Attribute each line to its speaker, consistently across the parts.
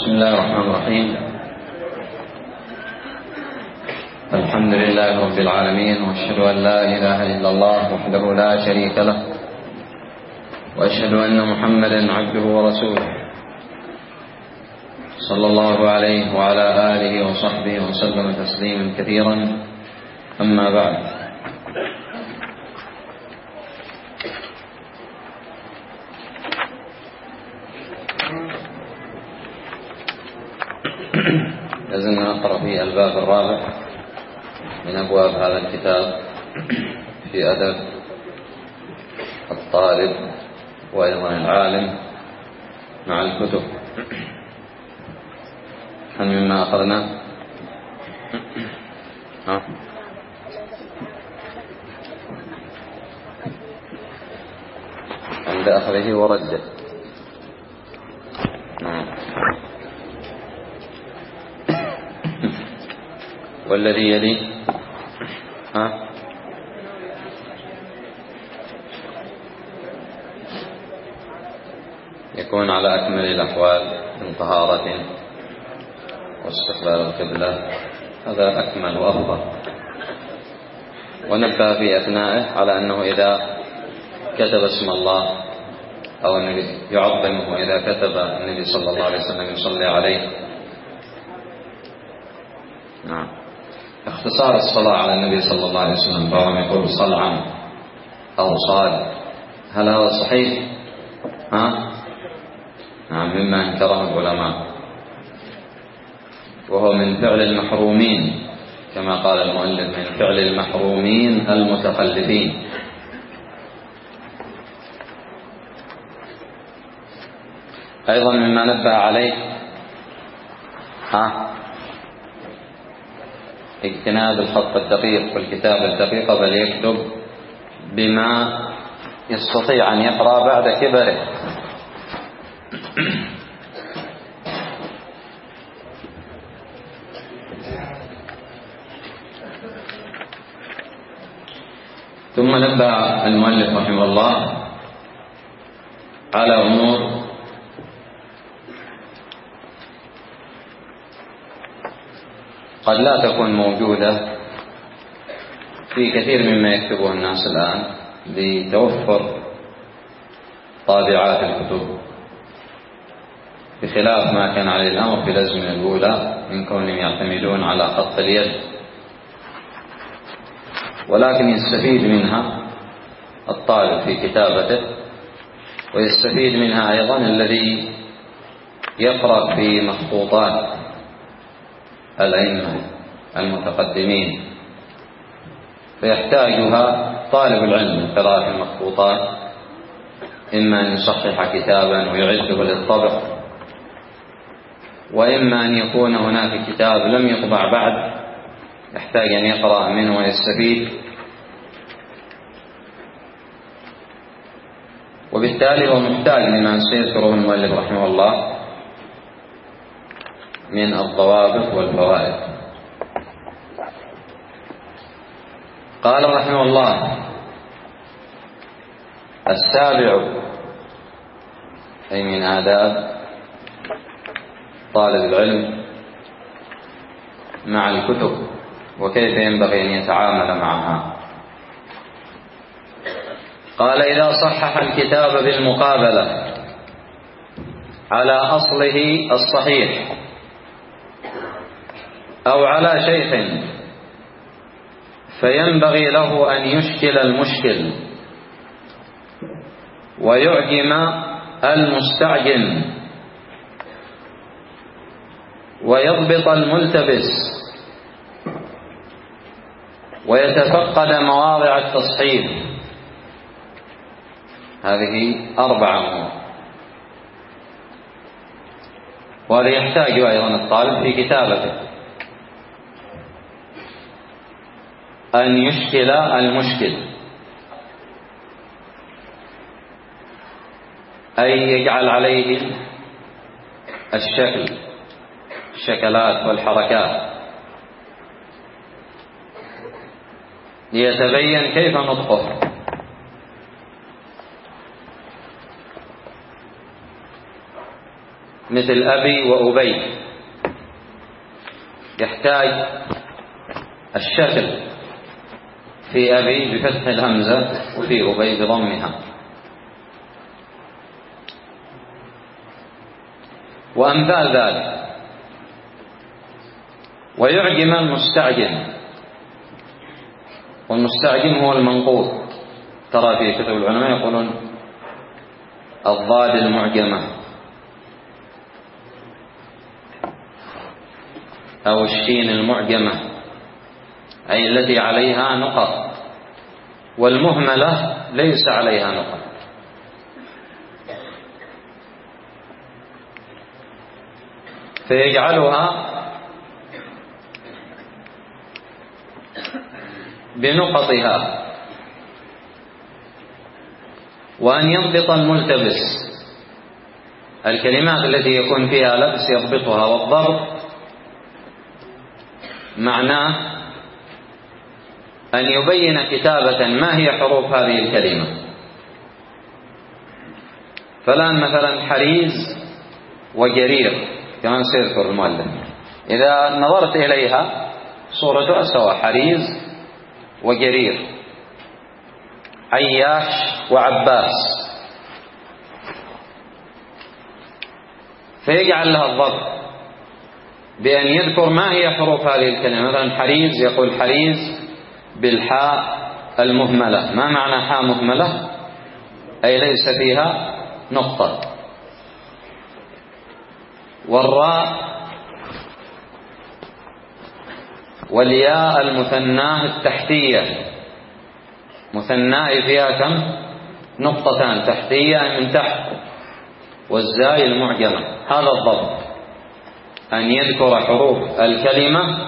Speaker 1: بسم الله الرحمن الرحيم. الحمد لله رب العالمين، واشهد أن لا إله إلا الله وحده لا شريك له، واشهد أن محمدا عبده ورسوله صلى الله عليه وعلى آله وصحبه وسلم تسليما كثيرا. أما بعد، لازلنا نقرأ في الباب الرابع من أبواب هذا الكتاب في أدب الطالب وأيضا العالم مع الكتب. هل مما أخذنا؟ عند أخذه ورده. والذي يلي يكون على أكمل الأحوال من طهارة واستقبال القبلة، هذا أكمل وأفضل. ونبه في أثنائه على أنه إذا كتب اسم الله أو النبي يعظمه، إذا كتب النبي صلى الله عليه وسلم يصلي عليه. نعم. اختصار الصلاة على النبي صلى الله عليه وسلم، بعضهم يقول صلعا أو صال، هل هذا صحيح؟ نعم، مما انكره العلماء، وهو من فعل المحرومين كما قال المؤلف، من فعل المحرومين المتخلفين. أيضا مما نبه عليه اجتناب الخط الدقيق والكتابة الدقيقة، بل يكتب بما يستطيع أن يقرأ بعد كبره. ثم نبه المؤلف رحمه الله على أمور قد لا تكون موجودة في كثير مما يكتبه الناس الآن لتوفر طابعات الكتب، بخلاف ما كان عليه الأمر في الأزمنة الأولى من كونهم يعتمدون على خط اليد. ولكن يستفيد منها الطالب في كتابته، ويستفيد منها أيضا الذي يقرأ في مخطوطات الأئمة المتقدمين، فيحتاجها طالب العلم من قراءة المخطوطات، إما أن يصحح كتابا ويعده للطبع، وإما أن يكون هناك كتاب لم يطبع بعد يحتاج أن يقرأ منه ويستفيد. وبالتالي هو محتاج لما سيذكره المؤلف رحمه الله من الضوابط والفوائد. قال رحمه الله: السابع، أي من آداب طالب العلم مع الكتب وكيف ينبغي أن يتعامل معها. قال: إذا صحح الكتاب بالمقابلة على أصله الصحيح أو على شيخ، فينبغي له أن يشكل المشكل ويعجم المستعجم ويضبط الملتبس ويتفقد مواضع التصحيح. هذه 4 أمور، وهذا يحتاج أيضا الطالب في كتابته أن يشكل المشكل، أي يجعل عليه الشكلات والحركات ليتبين كيف نطقه. مثل أبي وأبي، يحتاج الشكل في أبي بفتح الهمزة وفي أبي بضمها. وأمثال ذلك. ويعجم المستعجم، والمستعجم هو المنقوط. ترى في كتب العلماء يقولون الضاد المعجمة أو الشين المعجمة، أي التي عليها نقط، والمهملة ليس عليها نقط. فيجعلها بنقطها. وأن يضبط الملتبس، الكلمات التي يكون فيها لبس يضبطها. والضبط معناه أن يبين كتابة ما هي حروف هذه الكلمة. فالآن مثلا حريز وجرير كما سيذكر المؤلف، إذا نظرت إليها صورتها سواء، حريز وجرير، عياش وعباس. فيجعل لها الضبط بأن يذكر ما هي حروف هذه الكلمة. مثلا حريز يقول حريز بالحاء المهملة. ما معنى حاء مهملة؟ أي ليس فيها نقطة. والراء والياء المثناه التحتية، مثناه فيها كم؟ نقطتان تحتية من تحت، والزاي المعجمة. هذا الضبط، أن يذكر حروف الكلمة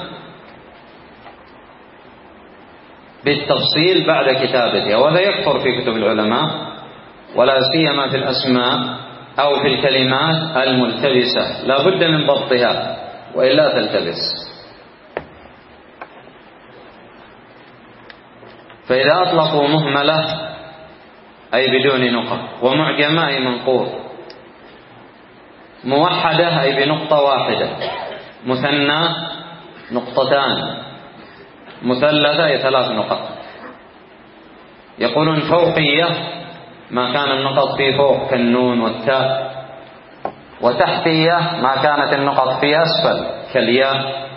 Speaker 1: بالتفصيل بعد كتابتها. وهذا يكثر في كتب العلماء، ولا سيما في الأسماء أو في الكلمات الملتبسة، لا بد من ضبطها وإلا تلتبس. فإذا أطلقوا مهملة أي بدون نقط، ومعجمة أي منقوط، موحدة أي بنقطة واحدة، مثنى نقطتان، مثلثة أي 3 نقط. يقولون فوقية ما كان النقط في فوق كالنون والتاء، وتحتية ما كانت النقط في أسفل كالياء.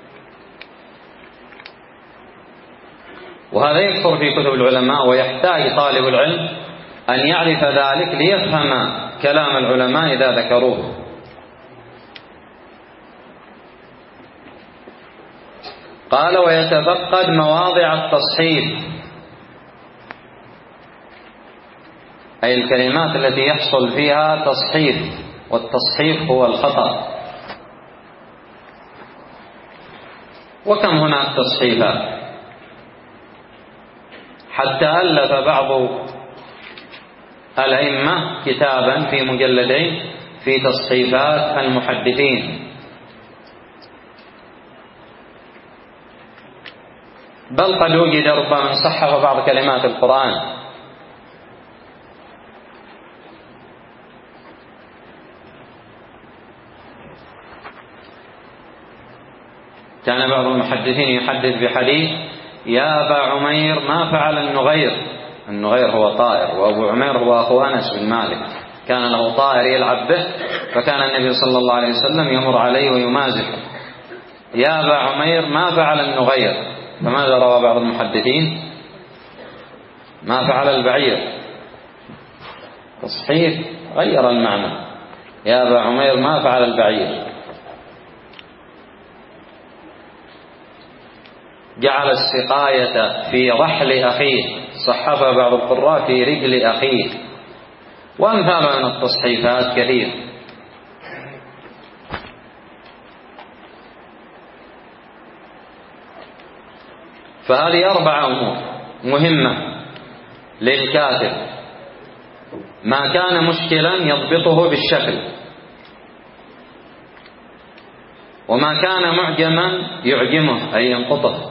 Speaker 1: وهذا يكثر في كتب العلماء، ويحتاج طالب العلم أن يعرف ذلك ليفهم كلام العلماء إذا ذكروه. قال ويتفقد مواضع التصحيف، أي الكلمات التي يحصل فيها تصحيف، والتصحيف هو الخطأ. وكم هناك تصحيفات، حتى ألف بعض الأئمة كتابا في مجلدين في تصحيفات المحدثين، بل قد وجد ربما من صحف بعض كلمات القرآن. كان بعض المحدثين يحدث بحديث يا أبا عمير ما فعل النغير. النغير هو طائر، وأبو عمير هو أخو أنس بن مالك، كان له طائر يلعب به، فكان النبي صلى الله عليه وسلم يمر عليه ويمازحه. يا أبا عمير ما فعل النغير. فماذا روى بعض المحدثين؟ ما فعل البعير. تصحيف غير المعنى. يا أبا عمير ما فعل البعير. جعل السقاية في رحل أخيه، صحف بعض القراء في رجل أخيه. وأمثال من التصحيفات كثير. فهذه 4 أمور مهمة للكاتب: ما كان مشكلا يضبطه بالشكل، وما كان معجما يعجمه أي ينقطه،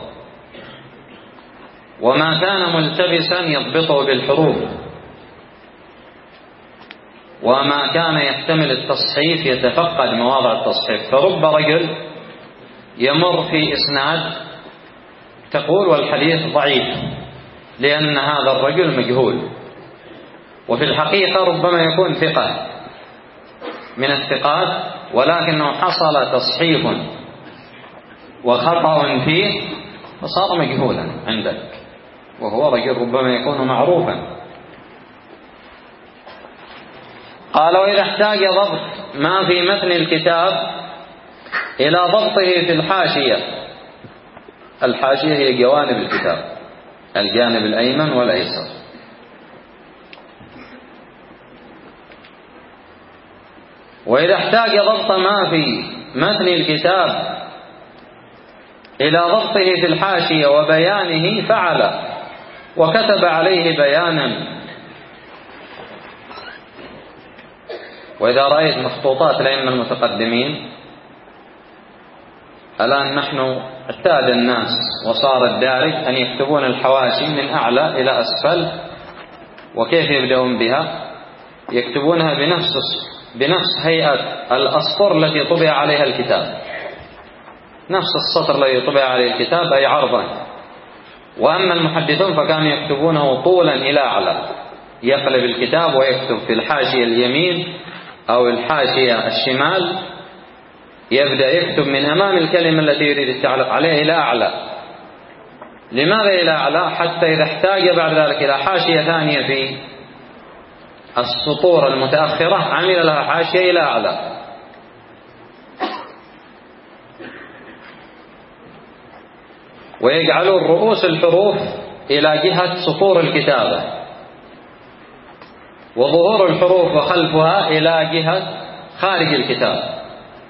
Speaker 1: وما كان ملتبسا يضبطه بالحروف، وما كان يحتمل التصحيف يتفقد مواضع التصحيف. فرب رجل يمر في إسناد تقول والحديث ضعيف لأن هذا الرجل مجهول، وفي الحقيقة ربما يكون ثقة من الثقات، ولكنه حصل تصحيف وخطأ فيه فصار مجهولا عندك، وهو رجل ربما يكون معروفا. قال وإذا احتاج ضبط ما في متن الكتاب إلى ضبطه في الحاشية. الحاشية هي جوانب الكتاب، الجانب الأيمن والأيسر. وإذا احتاج ضبط ما في متن الكتاب إلى ضبطه في الحاشية وبيانه فعل، وكتب عليه بيانا. وإذا رأيت مخطوطات الأئمة المتقدمين، الآن نحن اعتاد الناس وصار الدارج أن يكتبون الحواشي من أعلى إلى أسفل. وكيف يبدأون بها؟ يكتبونها بنفس هيئة الأسطر التي طبع عليها الكتاب، نفس السطر الذي طبع عليه الكتاب أي عرضا. وأما المحدثون فكانوا يكتبونه طولا إلى أعلى، يقلب الكتاب ويكتب في الحاشية اليمين أو الحاشية الشمال، يبدأ يكتب من أمام الكلمة التي يريد التعليق عليها إلى أعلى. لماذا إلى أعلى؟ حتى إذا احتاج بعد ذلك إلى حاشية ثانية في السطور المتأخرة عمل لها حاشية إلى أعلى. ويجعلون رؤوس الحروف إلى جهة سطور الكتابة، وظهور الحروف وخلفها إلى جهة خارج الكتاب.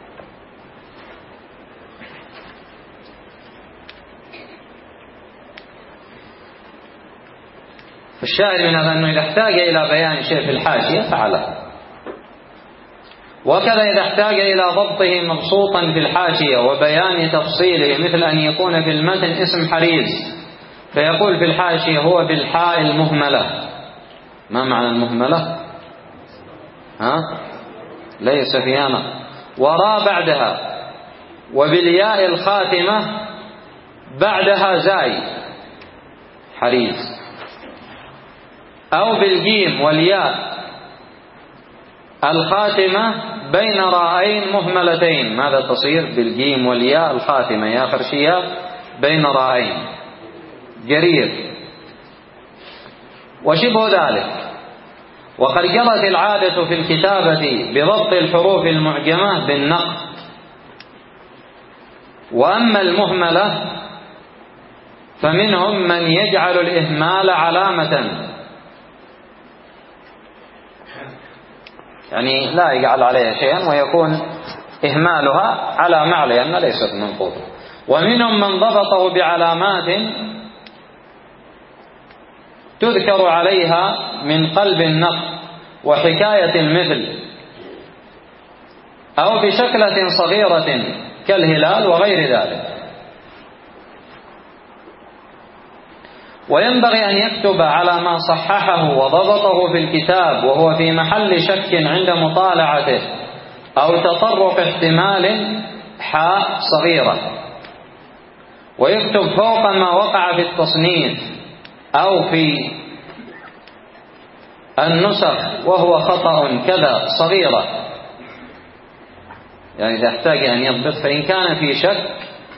Speaker 1: الشاهد من هذا أنه إذا احتاج إلى بيان شيء في الحاشية فعله. وكذا إذا احتاج إلى ضبطه مبسوطا في الحاشية وبيان تفصيله، مثل أن يكون في المتن اسم حريز فيقول في الحاشية هو بالحاء المهملة. ما معنى المهملة؟ ليس فيها وراء بعدها، وبالياء الخاتمة بعدها زاي حريز، أو بالجيم والياء الخاتمة بين راءين مهملتين. ماذا تصير؟ بالجيم والياء الخاتمة يا خرشية بين راءين، جرير وشبه ذلك. وقد جرت العادة في الكتابة بضبط الحروف المعجمة بالنقط. وأما المهملة فمنهم من يجعل الإهمال علامة، يعني لا يجعل عليها شيئا ويكون إهمالها على معنى أنها ليست منقوطة. ومنهم من ضبطه بعلامات تذكر عليها من قلب النقط وحكاية المثل، أو بشكلة صغيرة كالهلال وغير ذلك. وينبغي أن يكتب على ما صححه وضبطه في الكتاب وهو في محل شك عند مطالعته أو تطرق احتمال حاء صغيرة، ويكتب فوق ما وقع في التصنيف أو في النسخ وهو خطأ كذا صغيرة. يعني إذا احتاج أن يضبط، فإن كان في شك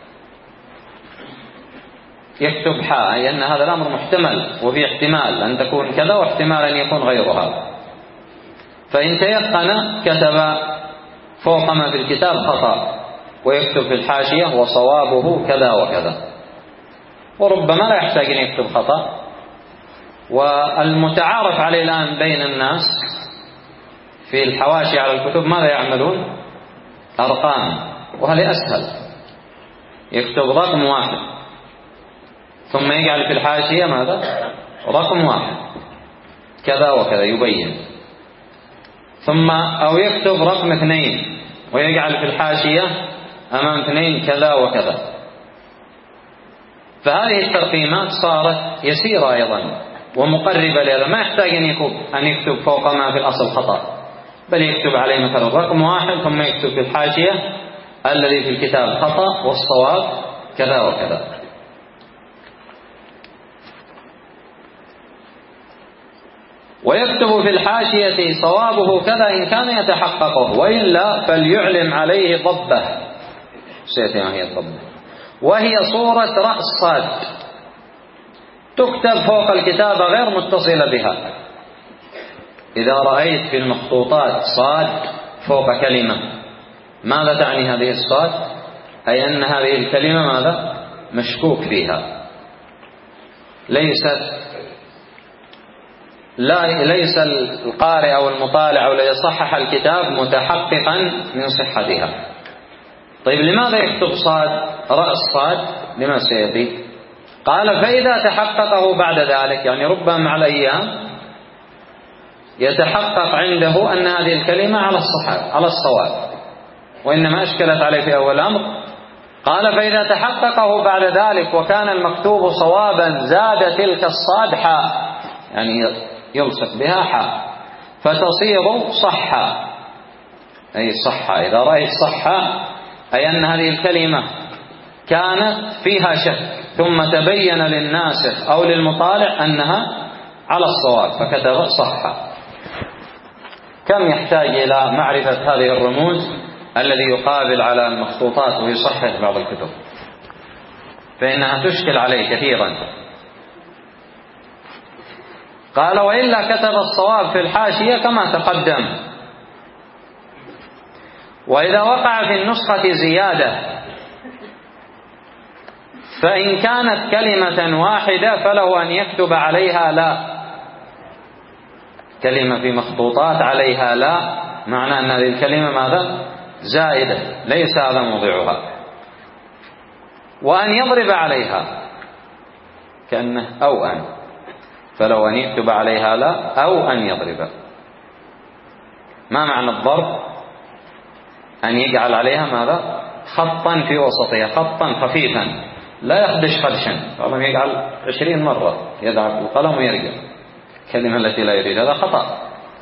Speaker 1: يكتب حاء، لأن هذا الأمر محتمل، وفي احتمال أن تكون كذا واحتمال أن يكون غيرها. فإن تيقن كتب فوق ما في الكتاب خطأ، ويكتب في الحاشية وصوابه كذا وكذا. وربما لا يحتاج أن يكتب خطأ. والمتعارف عليه الآن بين الناس في الحواشي على الكتب ماذا يعملون؟ أرقام، وهذا أسهل. يكتب رقم واحد ثم يجعل في الحاشية ماذا؟ رقم واحد كذا وكذا يبين، ثم أو يكتب رقم 2 ويجعل في الحاشية أمام 2 كذا وكذا. فهذه الترقيمات صارت يسيرة أيضا ومقربة لهذا، ما يحتاج أن يكتب فوق ما في الأصل خطأ، بل يكتب عليه مثلا رقم واحد ثم يكتب في الحاشية الذي في الكتاب خطأ والصواب كذا وكذا. ويكتب في الحاشية صوابه كذا إن كان يتحققه، وإلا فليعلم عليه ضبة. سيأتي ما هي الضبة؟ وهي صورة رأس صاد تكتب فوق الكتابة غير متصلة بها. إذا رأيت في المخطوطات صاد فوق كلمة، ماذا تعني هذه الصاد؟ أي أن هذه الكلمة ماذا؟ مشكوك فيها، ليس القارئ أو المطالع أو الذي صحح الكتاب متحققا من صحتها. طيب لماذا يكتب صاد رأس صاد؟ لما سيأتي. قال فإذا تحققه بعد ذلك، يعني ربما مع الأيام يتحقق عنده أن هذه الكلمة على الصواب، وإنما أشكلت عليه في أول الأمر. قال فإذا تحققه بعد ذلك وكان المكتوب صوابا زاد تلك الصاد حاء، يعني يلصق بها حاء فتصير صحا، أي صحا. إذا رأيت صحا أي أن هذه الكلمة كانت فيها شك ثم تبين للناسخ أو للمطالع أنها على الصواب فكتب صحا. كم يحتاج إلى معرفة هذه الرموز الذي يقابل على المخطوطات ويصحح بعض الكتب، فإنها تشكل عليه كثيرا. قال وإلا كتب الصواب في الحاشية كما تقدم. وإذا وقع في النسخة زيادة فإن كانت كلمة واحدة فله أن يكتب عليها لا. كلمة في مخطوطات عليها لا، معنى أن هذه الكلمة ماذا؟ زائدة، ليس هذا موضعها. وأن يضرب عليها كأنه أو أن، فلو أن يكتب عليها لا أو أن يضرب. ما معنى الضرب؟ أن يجعل عليها ماذا؟ خطا في وسطها، خطا خفيفا لا يخدش خدشا. طبعا يجعل 20 مرة يذهب القلم ويرجع الكلمة التي لا يريد، هذا خطأ.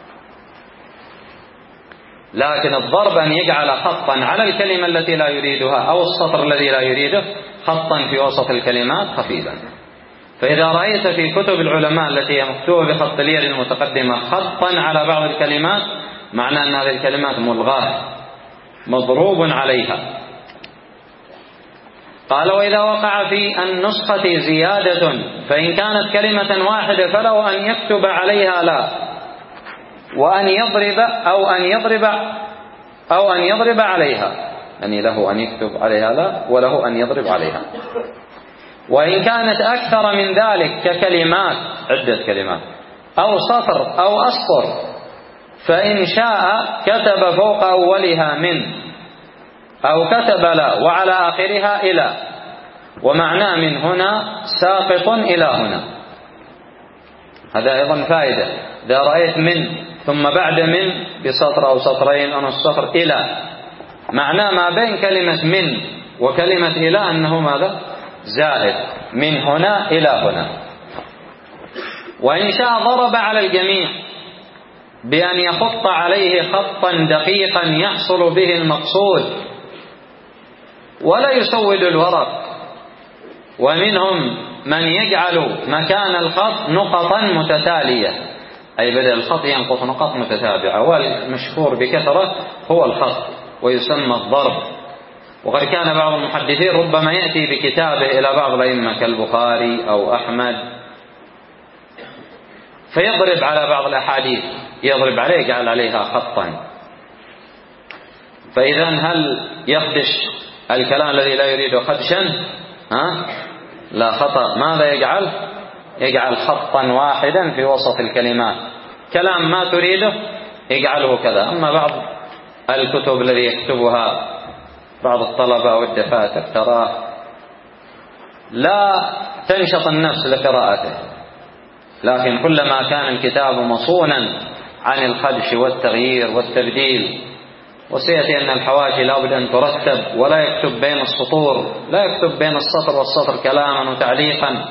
Speaker 1: لكن الضرب أن يجعل خطا على الكلمة التي لا يريدها أو السطر الذي لا يريده خطا في وسط الكلمات خفيفا. فإذا رأيت في كتب العلماء التي هي مكتوبة بخط اليد المتقدمة خطا على بعض الكلمات، معنى أن هذه الكلمات ملغاة مضروب عليها. قال وإذا وقع في النسخة زيادة فإن كانت كلمة واحدة فله أن يكتب عليها لا، وأن يضرب أو أن يضرب عليها، يعني له أن يكتب عليها لا وله أن يضرب عليها. وإن كانت أكثر من ذلك ككلمات، عدة كلمات أو سطر أو أسطر، فإن شاء كتب فوق أولها من، أو كتب لا وعلى آخرها إلى، ومعناه من هنا ساقط إلى هنا. هذا أيضا فائدة. إذا رأيت من ثم بعد من بسطر أو سطرين أو السطر إلى، معناه ما بين كلمة من وكلمة إلى أنه ماذا؟ زائد، من هنا إلى هنا. وإن شاء ضرب على الجميع بأن يخط عليه خطا دقيقا يحصل به المقصود ولا يسود الورق. ومنهم من يجعل مكان الخط نقطا متتالية، أي بدل الخط ينقط نقط متتابعة، والمشهور بكثرة هو الخط ويسمى الضرب. وقد كان بعض المحدثين ربما يأتي بكتابه إلى بعض الأئمة كالبخاري أو أحمد فيضرب على بعض الأحاديث، يضرب عليه يجعل عليها خطا. فإذا هل يخدش الكلام الذي لا يريد خدشا؟ لا، خطأ. ماذا يجعل؟ يجعل خطا واحدا في وسط الكلمات، كلام ما تريده يجعله كذا. أما بعض الكتب الذي يكتبها بعض الطلبة والدفاتر تراه لا تنشط النفس لقراءته، لكن كلما كان الكتاب مصونا عن الخدش والتغيير والتبديل. وسيأتي أن الحواشي لا بد أن ترتب، ولا يكتب بين السطور، لا يكتب بين السطر والسطر كلاما وتعليقا.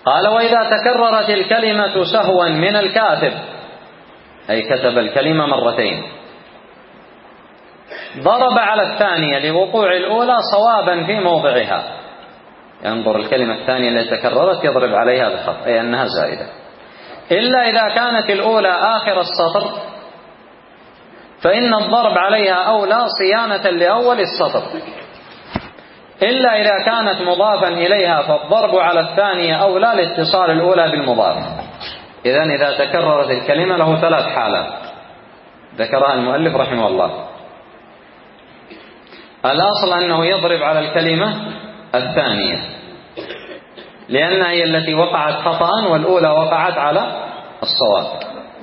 Speaker 1: قال: وإذا تكررت الكلمة سهوا من الكاتب، أي كتب الكلمة مرتين، ضرب على الثانية لوقوع الأولى صوابا في موضعها، ينظر الكلمة الثانية التي تكررت يضرب عليها بخط، أي أنها زائدة، إلا إذا كانت الأولى آخر السطر فإن الضرب عليها أولى صيانة لأول السطر، إلا إذا كانت مضافا إليها فالضرب على الثانية أولى لاتصال الأولى بالمضاف. إذن إذا تكررت الكلمة له 3 حالات ذكرها المؤلف رحمه الله. الأصل أنه يضرب على الكلمة الثانية لأنها هي التي وقعت خطأ والأولى وقعت على الصواب.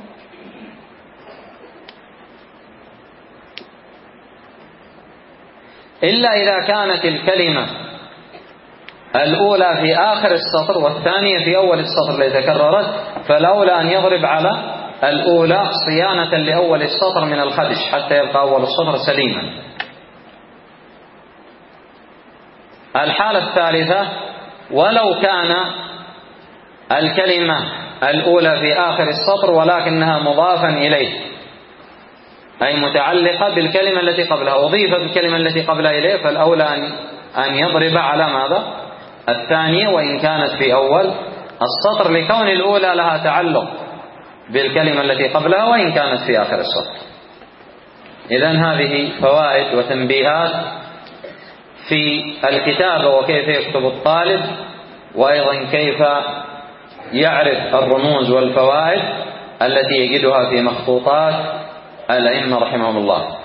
Speaker 1: إلا إذا كانت الكلمة الأولى في آخر السطر والثانية في أول السطر التي تكررت، فالأولى أن يضرب على الأولى صيانة لأول السطر من الخدش حتى يبقى أول السطر سليما. الحالة الثالثة: ولو كان الكلمة الأولى في آخر السطر ولكنها مضافا إليه، أي متعلقة بالكلمة التي قبلها، أضيفت الكلمة التي قبلها إليه، فالأولى أن يضرب على ماذا؟ الثانية وإن كانت في أول السطر، لكون الأولى لها تعلق بالكلمة التي قبلها وإن كانت في آخر السطر. إذن هذه فوائد وتنبيهات في الكتابة وكيف يكتب الطالب، وأيضا كيف يعرف الرموز والفوائد التي يجدها في مخطوطات الأئمة رحمهم الله.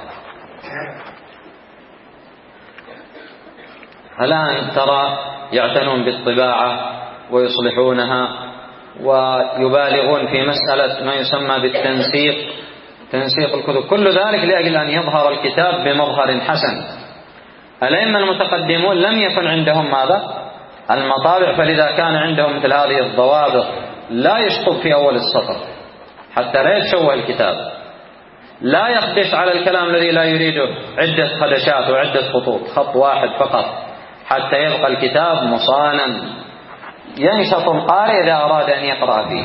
Speaker 1: الآن ترى يعتنون بالطباعة ويصلحونها ويبالغون في مسألة ما يسمى بالتنسيق، تنسيق الكتب، كل ذلك لأجل أن يظهر الكتاب بمظهر حسن. الأئمة المتقدمون لم يكن عندهم ماذا؟ المطابع، فلذا كان عندهم مثل هذه الضوابط: لا يشطب في أول السطر حتى لا يتشوه الكتاب، لا يخدش على الكلام الذي لا يريده عدة خدشات وعدة خطوط، خط واحد فقط حتى يبقى الكتاب مصانا ينشط القارئ إذا أراد أن يقرأ فيه.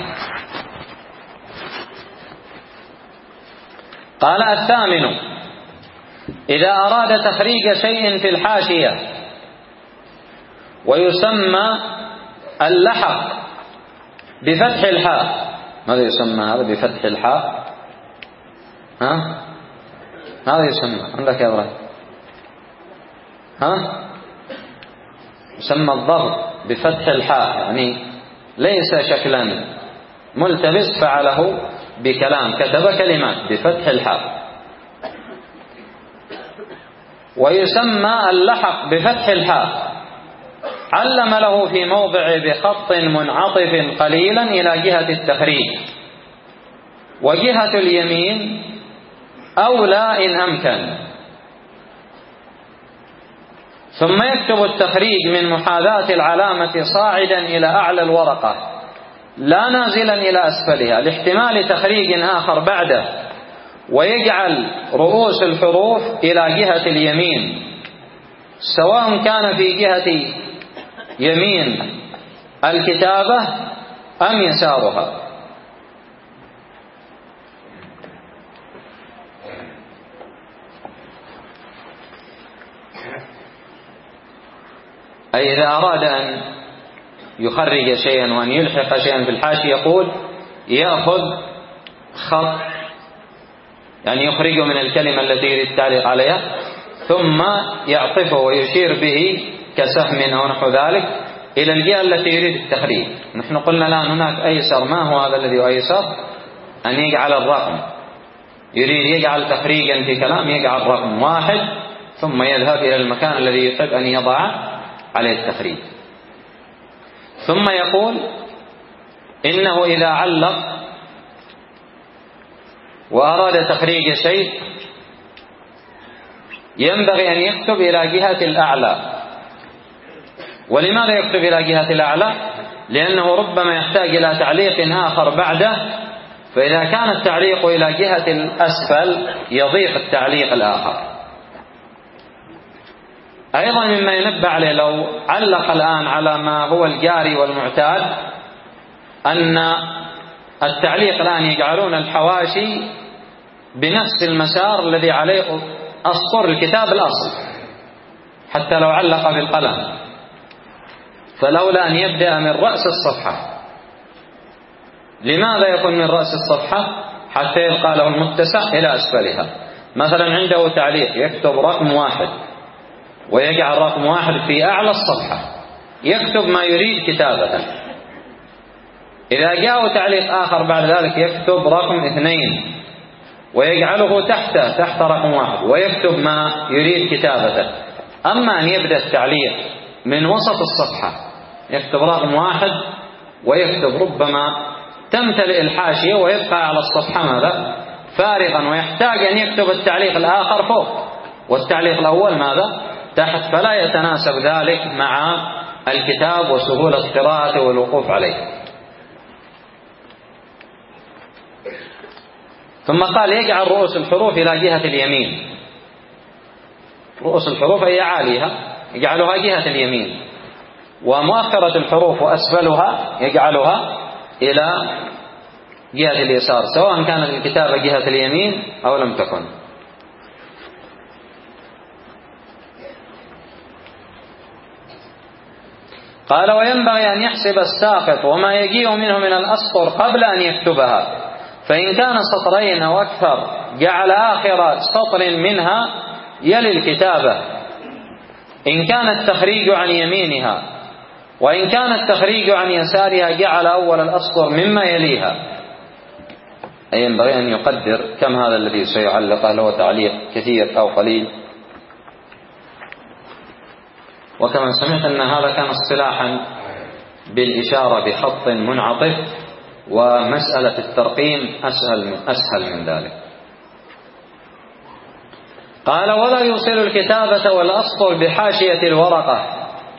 Speaker 1: قال: الثامن: إذا أراد تخريج شيء في الحاشية، ويسمى اللحق بفتح الحاء. ماذا يسمى هذا بفتح الحاء؟ ماذا يسمى عندك يا إبراهيم؟ يسمى الضغط بفتح الحاء، يعني ليس شكلا ملتبس فعله بكلام، كتب كلمات بفتح الحاء. ويسمى اللحق بفتح الحاء، علم له في موضع بخط منعطف قليلا إلى جهة التخريج، وجهة اليمين أولى إن أمكن، ثم يكتب التخريج من محاذاة العلامة صاعدا إلى أعلى الورقة لا نازلا إلى أسفلها لاحتمال تخريج آخر بعده، ويجعل رؤوس الحروف إلى جهة اليمين سواء كان في جهة يمين الكتابة أم يسارها. أي إذا أراد أن يخرج شيئا وأن يلحق شيئا في الحاشية يقول يأخذ خط، يعني يخرجه من الكلمة التي يريد التعليق عليها، ثم يعطفه ويشير به كسهم أو نحو ذلك إلى الجهة التي يريد التخريج. نحن قلنا الآن هناك أيسر، ما هو هذا الذي أيسر؟ أن يجعل الرقم، يريد يجعل تخريجا في كلام يجعل رقم واحد ثم يذهب إلى المكان الذي يحب أن يضع عليه التخريج. ثم يقول إنه إذا علق وأراد تخريج شيء ينبغي أن يكتب إلى جهة الأعلى. ولماذا يكتب إلى جهة الأعلى؟ لأنه ربما يحتاج إلى تعليق آخر بعده، فإذا كان التعليق إلى جهة الأسفل يضيق التعليق الآخر. أيضا مما ينبه عليه لو علق الآن على ما هو الجاري والمعتاد أن التعليق الآن يجعلون الحواشي بنفس المسار الذي عليه أسطر الكتاب الأصل، حتى لو علق بالقلم، فلولا أن يبدأ من رأس الصفحة. لماذا يكون من رأس الصفحة؟ حتى يبقى له المتسع إلى أسفلها. مثلا عنده تعليق يكتب رقم 1 ويجعل رقم 1 في أعلى الصفحة، يكتب ما يريد كتابته. إذا جاء تعليق آخر بعد ذلك يكتب رقم 2 ويجعله تحت رقم 1 ويكتب ما يريد كتابته. أما أن يبدأ التعليق من وسط الصفحة يكتب رقم 1 ويكتب ربما تمتلئ الحاشية ويبقى على الصفحة ماذا؟ فارغا، ويحتاج أن يكتب التعليق الآخر فوق والتعليق الأول ماذا؟ تحت، فلا يتناسب ذلك مع الكتاب وسهولة قراءته والوقوف عليه. ثم قال يجعل رؤوس الحروف إلى جهة اليمين. رؤوس الحروف هي عاليها يجعلها جهة اليمين، ومؤخرة الحروف وأسفلها يجعلها إلى جهة اليسار، سواء كانت الكتابة جهة اليمين أو لم تكن. قال وينبغي أن يحسب الساقط وما يجيء منه من الأسطر قبل أن يكتبها، فإن كان سطرين أو أكثر جعل آخر سطر منها يلي الكتابة، إن كان التخريج عن يمينها، وإن كان التخريج عن يسارها جعل أول الأسطر مما يليها. أي ينبغي أن يقدر كم هذا الذي سيعلقه، له تعليق كثير أو قليل. وكما سمعت أن هذا كان اصطلاحا بالإشارة بخط منعطف، ومسألة الترقيم أسهل من ذلك. قال ولا يوصل الكتابة والأسطر بحاشية الورقة،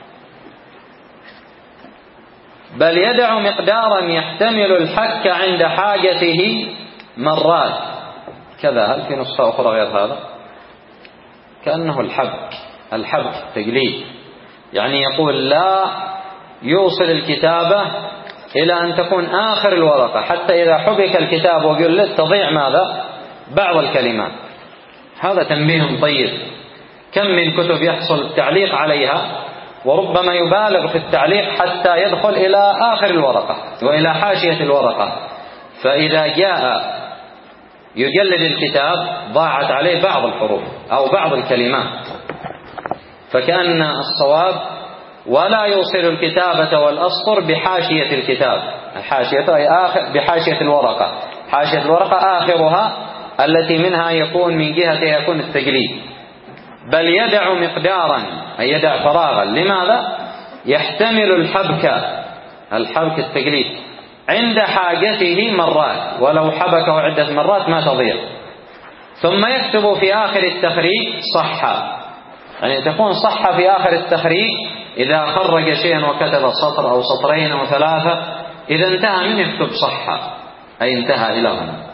Speaker 1: بل يدع مقدارا يحتمل الحك عند حاجته مرات. كذا هل في نسخة أخرى غير هذا؟ كأنه الحبك تقليد، يعني يقول لا يوصل الكتابة إلى أن تكون آخر الورقة، حتى إذا حبك الكتاب وقلت تضيع ماذا؟ بعض الكلمات. هذا تنبيه طيب. كم من كتب يحصل التعليق عليها، وربما يبالغ في التعليق حتى يدخل إلى آخر الورقة وإلى حاشية الورقة، فإذا جاء يجلد الكتاب ضاعت عليه بعض الحروف أو بعض الكلمات. فكأن الصواب ولا يوصل الكتابة والأسطر بحاشية الكتاب، الحاشية أي بحاشية الورقة، حاشية الورقة آخرها التي منها يكون من جهتها يكون التجليد، بل يدع مقدارا أي يدع فراغا. لماذا؟ يحتمل الحبك التجليد عند حاجته مرات، ولو حبكه عدة مرات ما تضيع. ثم يكتب في آخر التخريج صحة، يعني تكون صحة في آخر التخريج إذا خرج شيئا وكتب سطر أو سطرين أو 3، إذا انتهى من يكتب صحة أي انتهى إلى هنا.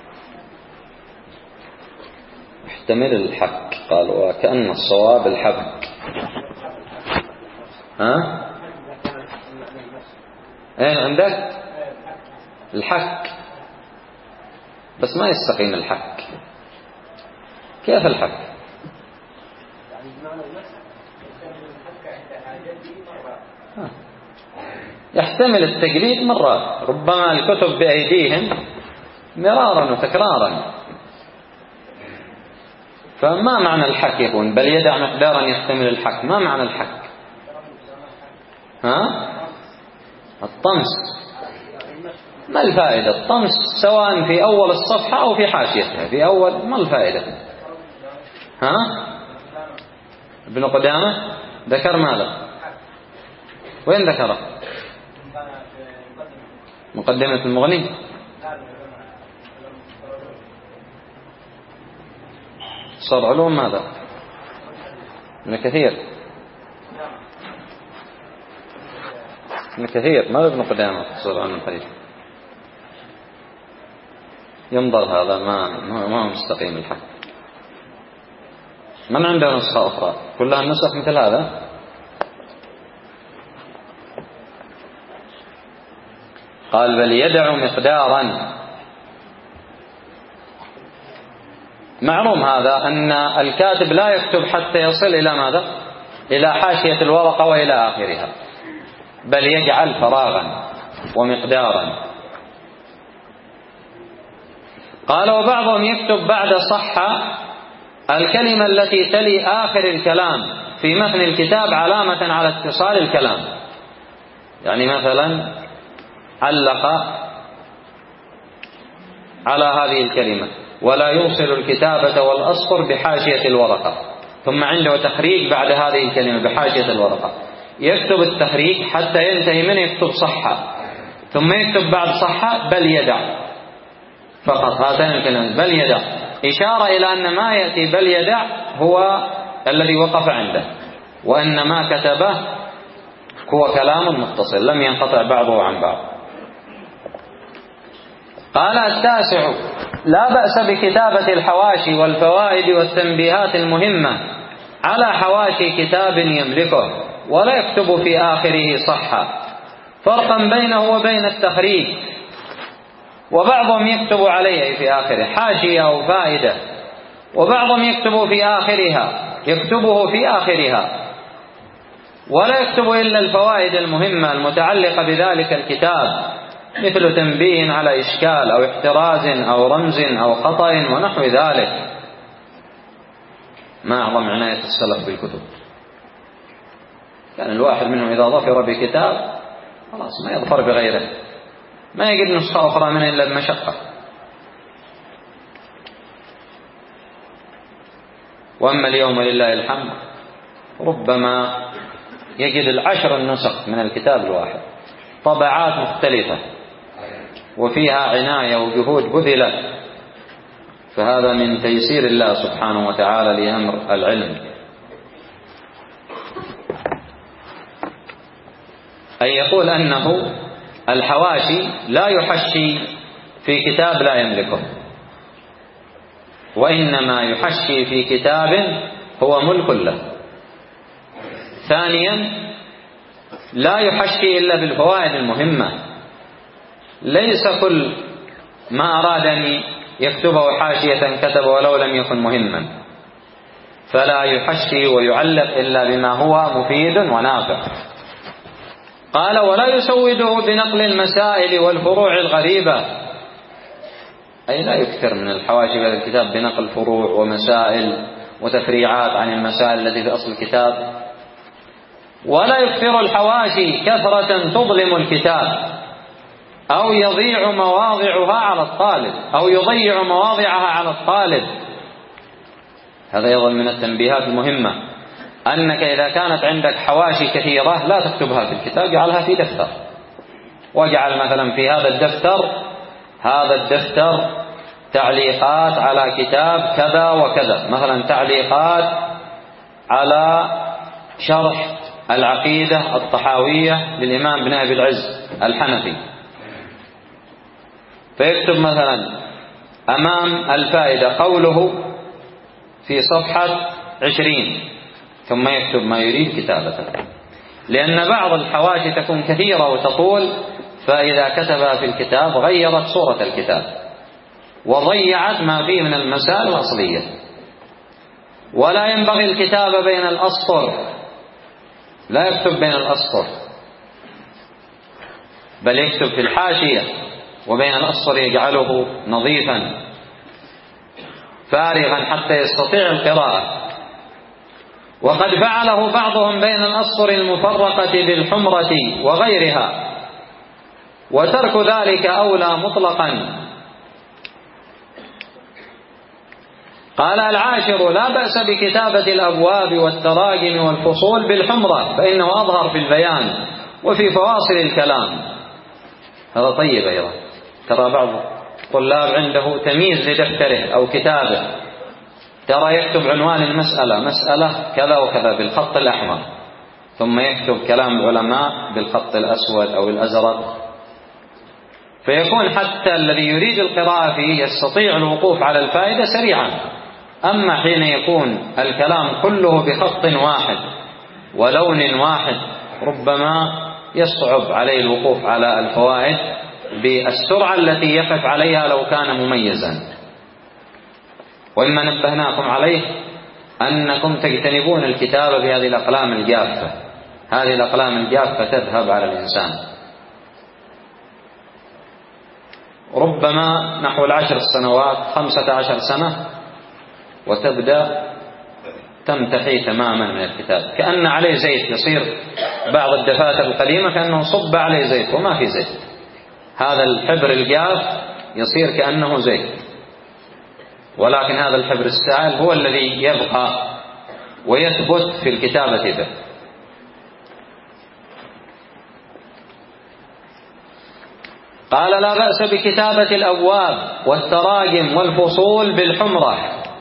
Speaker 1: يحتمل الحك، قال وكأن الصواب الحبك. ايه عندك الحك، بس ما يستقيم الحك. كيف الحك؟ يحتمل التجليد مرات، ربما الكتب بأيديهم مرارا وتكرارا. فما معنى الحك يكون بل يدع مقدارا يحتمل الحك؟ ما معنى الحك؟ الطمس. ما الفائدة الطمس سواء في أول الصفحة أو في حاشيتها؟ في أول ما الفائدة؟ ابن قدامة ذكر ماذا؟ وين ذكره؟ مقدمة المغني. صار علوم ماذا؟ ابن كثير. ابن كثير ما ابن قدامة صار عنه الحديث. ينظر هذا ما مستقيم الحق. من عنده نسخة أخرى؟ كلها النسخ مثل هذا. قال بل يدع مقدارا. معلوم هذا أن الكاتب لا يكتب حتى يصل إلى ماذا؟ إلى حاشية الورقة وإلى آخرها، بل يجعل فراغا ومقدارا. قال وبعضهم يكتب بعد صحة الكلمة التي تلي آخر الكلام في متن الكتاب علامة على اتصال الكلام، يعني مثلا علق على هذه الكلمة ولا يوصل الكتابة والأسطر بحاشية الورقة، ثم عنده تخريج بعد هذه الكلمة بحاشية الورقة، يكتب التخريج حتى ينتهي منه يكتب صحة، ثم يكتب بعد صحة بل يدع، فقط هاتين الكلمات بل يدع، إشارة إلى أن ما يأتي بل يدع هو الذي وقف عنده، وأن ما كتبه هو كلام متصل لم ينقطع بعضه عن بعض. قال التاسع لا بأس بكتابة الحواشي والفوائد والتنبيهات المهمة على حواشي كتاب يملكه ولا يكتب في آخره صحة، فرقا بينه وبين التخريج. وبعضهم يكتب عليه في آخره حاشية أو فائدة، وبعضهم يكتب في آخرها يكتبه في آخرها ولا يكتب إلا الفوائد المهمة المتعلقة بذلك الكتاب، مثل تنبيه على إشكال أو احتراز أو رمز أو خطأ ونحو ذلك. ما أعظم عناية السلف بالكتب، كان الواحد منهم إذا ظفر بكتاب خلاص ما يظفر بغيره، ما يجد نسخة أخرى منه إلا بمشقة. وأما اليوم لله الحمد ربما يجد 10 نسخ من الكتاب الواحد، طبعات مختلفة وفيها عناية وجهود بذلت، فهذا من تيسير الله سبحانه وتعالى لأمر العلم. أي يقول أنه الحواشي لا يحشي في كتاب لا يملكه، وإنما يحشي في كتاب هو ملك له. ثانيا لا يحشي إلا بالفوائد المهمة، ليس كل ما أراد أن يكتبه حاشية كتب ولو لم يكن مهما، فلا يحشي ويعلق إلا بما هو مفيد ونافع. قال ولا يسوده بنقل المسائل والفروع الغريبة، أي لا يكثر من الحواشي في الكتاب بنقل فروع ومسائل وتفريعات عن المسائل التي في أصل الكتاب. ولا يكثر الحواشي كثرة تظلم الكتاب أو يضيع مواضعها على الطالب أو يضيع مواضعها على الطالب. هذا يظل من التنبيهات المهمة، أنك إذا كانت عندك حواشي كثيرة لا تكتبها في الكتاب، اجعلها في دفتر، واجعل مثلا في هذا الدفتر تعليقات على كتاب كذا وكذا، مثلا تعليقات على شرح العقيدة الطحاوية للإمام ابن أبي العز الحنفي، فيكتب مثلا أمام الفائدة قوله في صفحة 20، ثم يكتب ما يريد كتابته، لأن بعض الحواشي تكون كثيرة وتطول، فإذا كتبها في الكتاب غيرت صورة الكتاب وضيعت ما فيه من المسائل الأصلية. ولا ينبغي الكتابة بين الأسطر، لا يكتب بين الأسطر، بل يكتب في الحاشية، وبين الأسطر يجعله نظيفا فارغا حتى يستطيع القراءة. وقد فعله بعضهم بين الأسطر المفرقة بالحمرة وغيرها، وترك ذلك أولى مطلقا. قال العاشر لا بأس بكتابة الأبواب والتراجم والفصول بالحمرة، فإنه أظهر في البيان وفي فواصل الكلام. هذا طيب أيضا، ترى بعض الطلاب عنده تمييز لدفتره أو كتابه، ترى يكتب عنوان المسألة مسألة كذا وكذا بالخط الأحمر، ثم يكتب كلام العلماء بالخط الأسود أو الأزرق، فيكون حتى الذي يريد القراءة فيه يستطيع الوقوف على الفائدة سريعا. أما حين يكون الكلام كله بخط واحد ولون واحد ربما يصعب عليه الوقوف على الفوائد بالسرعة التي يقف عليها لو كان مميزا. وإما نبهناكم عليه أنكم تجتنبون الكتابة بهذه الأقلام الجافة. هذه الأقلام الجافة تذهب على الإنسان ربما نحو 10 سنوات 15 سنة وتبدأ تمتحي تماما من الكتاب، كأن عليه زيت، يصير بعض الدفاتر القديمة كأنه صب عليه زيت وما في زيت. هذا الحبر الجاف يصير كأنه زيت، ولكن هذا الحبر السائل هو الذي يبقى ويثبت في الكتابة به. قال: لا بأس بكتابة الأبواب والتراجم والفصول بالحمرة،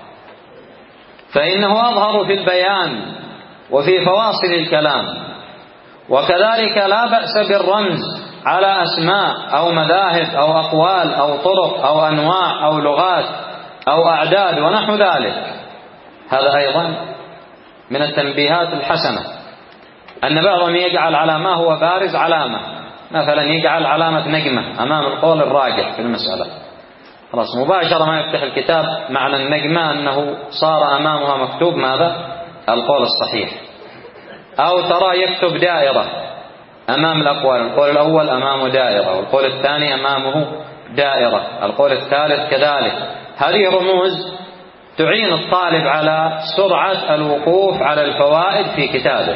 Speaker 1: فإنه أظهر في البيان وفي فواصل الكلام. وكذلك لا بأس بالرمز على أسماء أو مذاهب أو أقوال أو طرق أو أنواع أو لغات أو أعداد ونحو ذلك. هذا أيضا من التنبيهات الحسنة، أن بعضهم يجعل على ما هو بارز علامة، مثلا يجعل علامة نجمة أمام القول الراجح في المسألة، خلاص مباشرة ما يفتح الكتاب. معنى النجمة أنه صار أمامها مكتوب ماذا؟ القول الصحيح. أو ترى يكتب دائرة أمام الأقوال، القول الأول أمامه دائرة، والقول الثاني أمامه دائرة، القول الثالث كذلك. هذه رموز تعين الطالب على سرعة الوقوف على الفوائد في كتابه.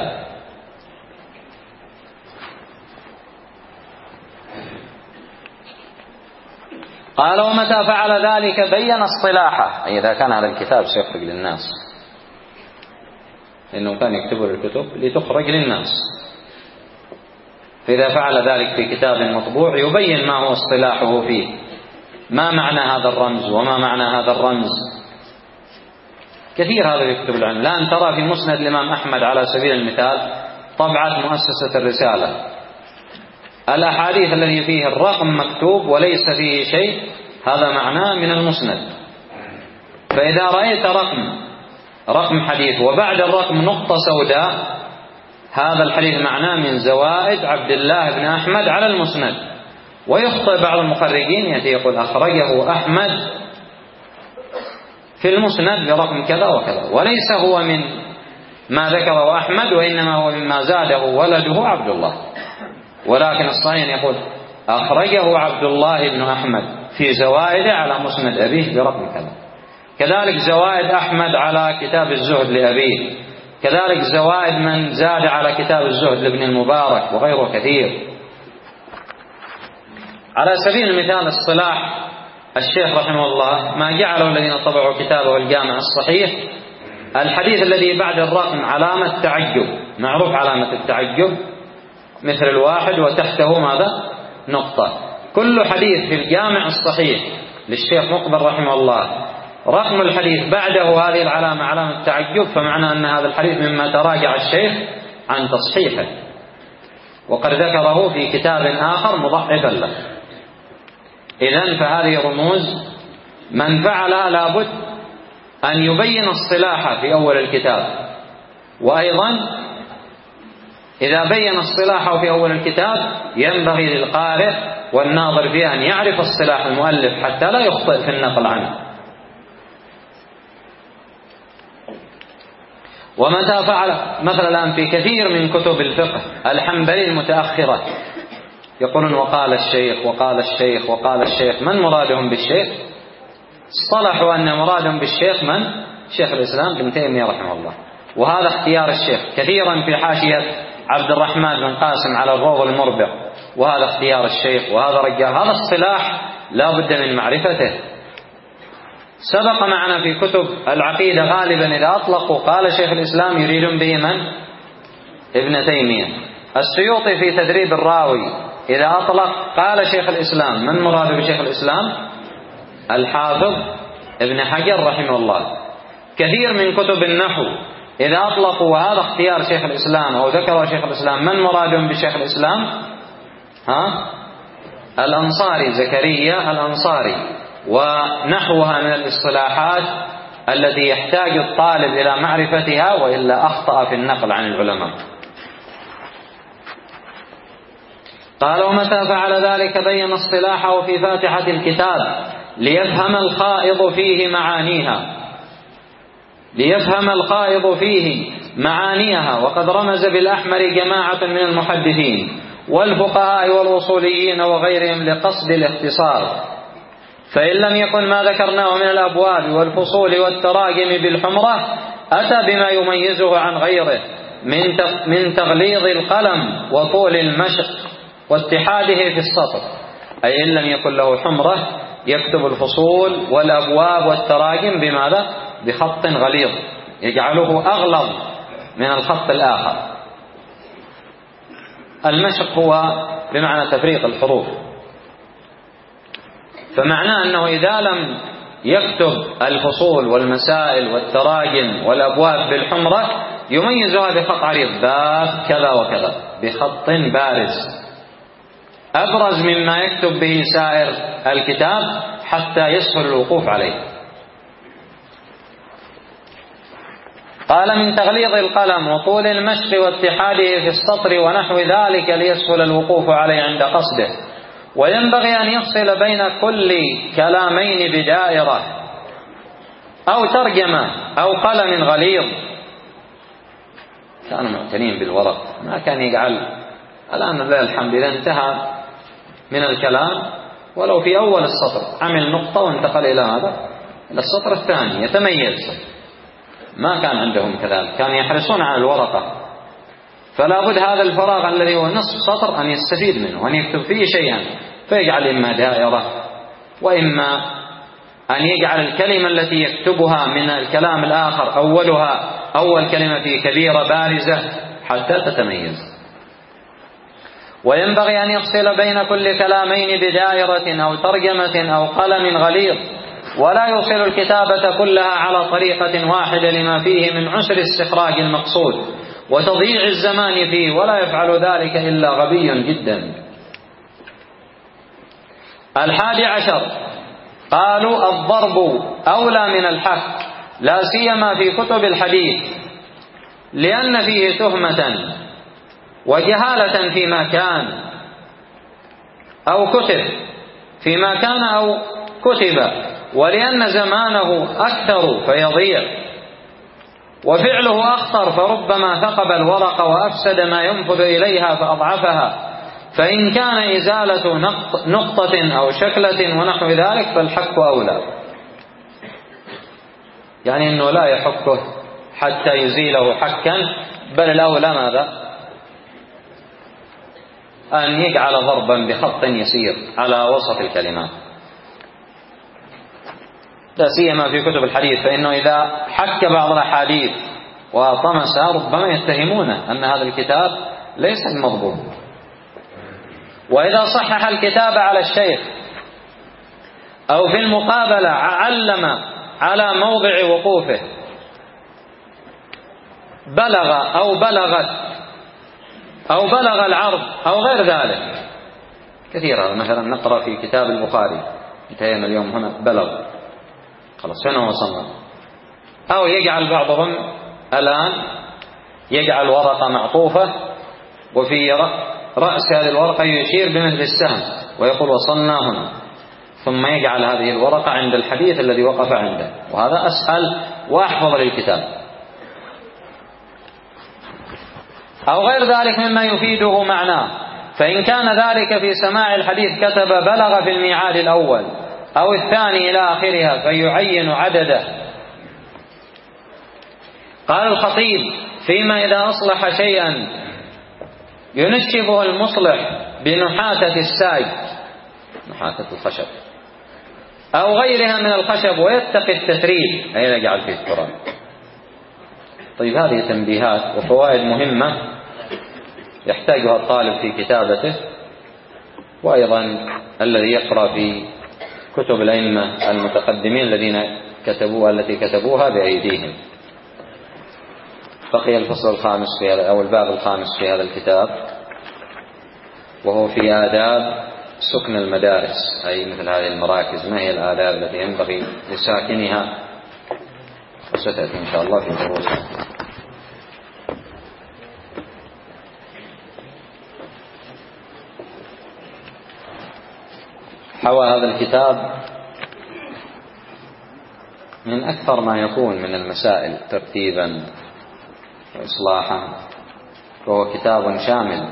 Speaker 1: قال: ومتى فعل ذلك بين اصطلاحه، أي إذا كان هذا الكتاب سيخرج للناس، لأنه كان يكتبه للكتب لتخرج للناس، فإذا فعل ذلك في كتاب مطبوع يبين ما هو اصطلاحه فيه، ما معنى هذا الرمز وما معنى هذا الرمز. كثير هذا في كتب العلم. الآن ترى في مسند الإمام أحمد على سبيل المثال طبعة مؤسسة الرسالة، الأحاديث الذي فيه الرقم مكتوب وليس فيه شيء، هذا معناه من المسند. فإذا رأيت رقم حديث وبعد الرقم نقطة سوداء، هذا الحديث معناه من زوائد عبد الله بن أحمد على المسند. ويخطئ بعض المخرجين يأتي يقول أخرجه أحمد في المسند برقم كذا وكذا، وليس هو من ما ذكره أحمد، وإنما هو مما زاده ولده عبد الله. ولكن الصحيح يقول أخرجه عبد الله بن أحمد في زوائد على مسند أبيه برقم كذا. كذلك زوائد أحمد على كتاب الزهد لأبيه، كذلك زوائد من زاد على كتاب الزهد لابن المبارك وغيره كثير. على سبيل المثال اصطلاح الشيخ رحمه الله ما جعله الذين طبعوا كتابه الجامع الصحيح، الحديث الذي بعد الرقم علامة تعجب، معروف علامة التعجب مثل الواحد وتحته ماذا؟ نقطة. كل حديث في الجامع الصحيح للشيخ مقبل رحمه الله رقم الحديث بعده هذه العلامة علامة تعجب، فمعنى أن هذا الحديث مما تراجع الشيخ عن تصحيحه، وقد ذكره في كتاب آخر مضعفا له. إذن فهذه رموز من فعلها لابد أن يبين اصطلاحه في أول الكتاب، وأيضا إذا بين اصطلاحه في أول الكتاب ينبغي للقارئ والناظر فيه أن يعرف اصطلاح المؤلف حتى لا يخطئ في النقل عنه. ومتى فعل مثلا الآن في كثير من كتب الفقه الحنبلي المتأخرة يقولون وقال الشيخ وقال الشيخ وقال الشيخ، من مرادهم بالشيخ؟ اصطلحوا أن مرادهم بالشيخ من؟ شيخ الإسلام ابن تيمية رحمه الله، وهذا اختيار الشيخ كثيرا في حاشية عبد الرحمن بن قاسم على الروض المربع، وهذا اختيار الشيخ وهذا رجال. هذا اصطلاح لا بد من معرفته. سبق معنا في كتب العقيدة غالبا إذا أطلقوا قال شيخ الإسلام يريدون به من؟ ابن تيمية. السيوطي في تدريب الراوي إذا أطلق قال شيخ الإسلام، من مراده بشيخ الإسلام؟ الحافظ ابن حجر رحمه الله. كثير من كتب النحو إذا أطلقوا وهذا اختيار شيخ الإسلام أو ذكر شيخ الإسلام، من مرادهم بشيخ الإسلام؟ الأنصاري، زكريا الأنصاري، ونحوها من الاصطلاحات التي يحتاج الطالب إلى معرفتها وإلا أخطأ في النقل عن العلماء. قال: ومتى فعل ذلك بين اصطلاحه في فاتحة الكتاب ليفهم الخائض فيه معانيها، وقد رمز بالأحمر جماعة من المحدثين والفقهاء والوصوليين وغيرهم لقصد الاختصار، فإن لم يكن ما ذكرناه من الأبواب والفصول والتراجم بالحمرة أتى بما يميزه عن غيره من تغليظ القلم وطول المشق واتحاده في السطر، أي إن لم يكن له حمرة يكتب الفصول والأبواب والتراجم بماذا؟ بخط غليظ يجعله أغلظ من الخط الآخر. المشق هو بمعنى تفريق الحروف، فمعناه أنه إذا لم يكتب الفصول والمسائل والتراجم والأبواب بالحمرة يميزها بخط عريض باب كذا وكذا بخط بارز أبرز مما يكتب به سائر الكتاب حتى يسهل الوقوف عليه. قال: من تغليظ القلم وطول المشق واتحاده في السطر ونحو ذلك ليسهل الوقوف عليه عند قصده. وينبغي أن يفصل بين كل كلامين بدائرة أو ترجمة أو قلم غليظ. كانوا معتنين بالورق، ما كان يجعل. الآن لله الحمد لله انتهى من الكلام ولو في أول السطر عمل نقطة وانتقل إلى هذا إلى السطر الثاني يتميز. ما كان عندهم كذلك، كانوا يحرصون على الورقة، فلا بد هذا الفراغ الذي هو نصف سطر أن يستفيد منه وأن يكتب فيه شيئا، فيجعل إما دائرة وإما أن يجعل الكلمة التي يكتبها من الكلام الآخر أول كلمة في كبيرة بارزة حتى تتميز. وينبغي أن يفصل بين كل كلامين بدائرة أو ترجمة أو قلم غليظ، ولا يوصل الكتابة كلها على طريقة واحدة لما فيه من عسر استخراج المقصود وتضييع الزمان فيه، ولا يفعل ذلك إلا غبي جدا. 11 قالوا: الضرب أولى من الحك، لا سيما في كتب الحديث، لأن فيه تهمة وجهالة فيما كان أو كتب أو كتب، ولأن زمانه أكثر فيضيع، وفعله أخطر فربما ثقب الورق وأفسد ما ينفذ إليها فأضعفها، فإن كان إزالة نقطة أو شكلة ونحو ذلك فالحك أولى. يعني أنه لا يحكه حتى يزيله حكا، بل الأولى ماذا؟ أن يجعل ضربا بخط يسير على وسط الكلمات، لا سيما في كتب الحديث، فإنه إذا حك بعض الأحاديث وطمسها ربما يتهمونه أن هذا الكتاب ليس المضبوط. وإذا صحح الكتاب على الشيخ أو في المقابلة علم على موضع وقوفه بلغ أو بلغت أو بلغ العرض أو غير ذلك كثيرا. مثلا نقرأ في كتاب البخاري، انتهينا اليوم هنا بلغ، خلاص هنا وصلنا. أو يجعل بعضهم الآن يجعل ورقة معطوفة وفي رأس هذه الورقة يشير بمثل السهم ويقول وصلنا هنا، ثم يجعل هذه الورقة عند الحديث الذي وقف عنده، وهذا أسهل وأحفظ للكتاب. أو غير ذلك مما يفيده معناه، فإن كان ذلك في سماع الحديث كتب بلغ في الميعاد الأول أو الثاني إلى آخرها فيعين عدده. قال الخطيب: فيما إذا أصلح شيئا ينشفه المصلح بنحاتة الساج، نحاتة الخشب أو غيرها من الخشب، ويتقي التثريب أي يجعل فيه التراب. طيب، هذه تنبيهات وفوائد مهمة يحتاجها الطالب في كتابته، وأيضا الذي يقرأ في كتب الأئمة المتقدمين الذين التي كتبوها بأيديهم. بقي الفصل الخامس في هذا أو الباب الخامس في هذا الكتاب، وهو في آداب سكن المدارس، أي مثل هذه المراكز، ما هي الآداب التي ينبغي لساكنها، وستأتي إن شاء الله في دروسنا. حوى هذا الكتاب من أكثر ما يكون من المسائل ترتيبا وإصلاحا، وهو كتاب شامل،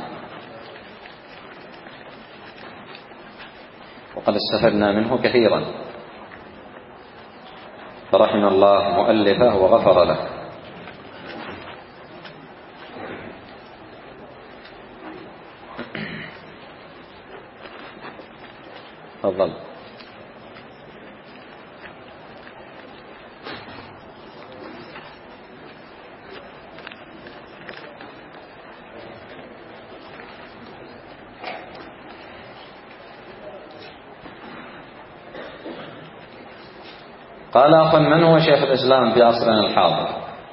Speaker 1: وقد استفدنا منه كثيرا، فرحم الله مؤلفه وغفر له. تفضل. قال: أخ، من هو شيخ الإسلام في عصرنا الحاضر؟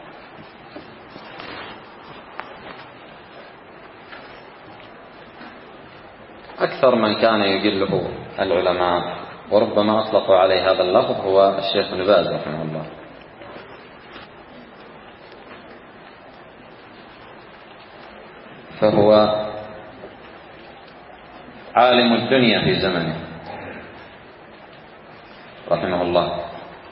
Speaker 1: أكثر من كان يجله العلماء وربما أطلقوا عليه هذا اللفظ هو الشيخ ابن باز رحمه الله. فهو عالم الدنيا في زمنه رحمه الله.